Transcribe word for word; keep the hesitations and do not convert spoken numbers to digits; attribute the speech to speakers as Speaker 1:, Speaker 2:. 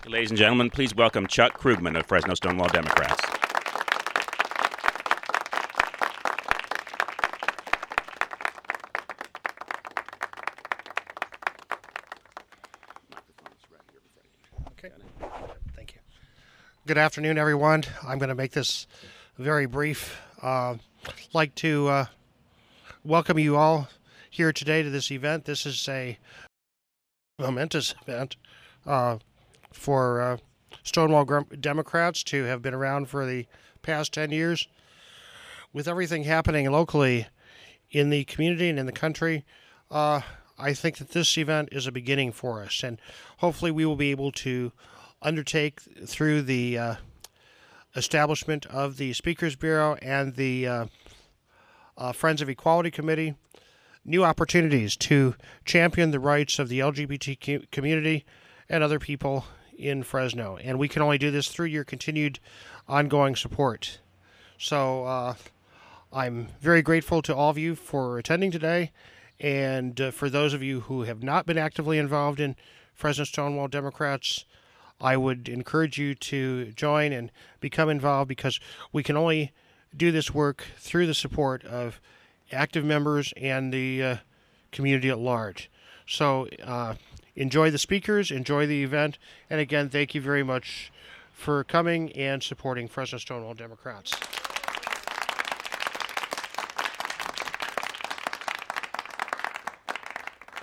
Speaker 1: Ladies and gentlemen, please welcome Chuck Krugman of Fresno Stonewall Democrats.
Speaker 2: Okay. Thank you. Good afternoon, everyone. I'm going to make this very brief. Uh, I'd like to uh, welcome you all here today to this event. This is a momentous event uh, for uh, Stonewall Democrats to have been around for the past ten years. With everything happening locally in the community and in the country, uh, I think that this event is a beginning for us, and hopefully we will be able to undertake through the uh, establishment of the Speakers Bureau and the uh, uh, Friends of Equality Committee new opportunities to champion the rights of the L G B T community and other people in Fresno. And we can only do this through your continued ongoing support. So uh, I'm very grateful to all of you for attending today. And uh, for those of you who have not been actively involved in Fresno Stonewall Democrats, I would encourage you to join and become involved, because we can only do this work through the support of active members and the uh, community at large. So uh, enjoy the speakers, enjoy the event, and again, thank you very much for coming and supporting Fresno Stonewall Democrats.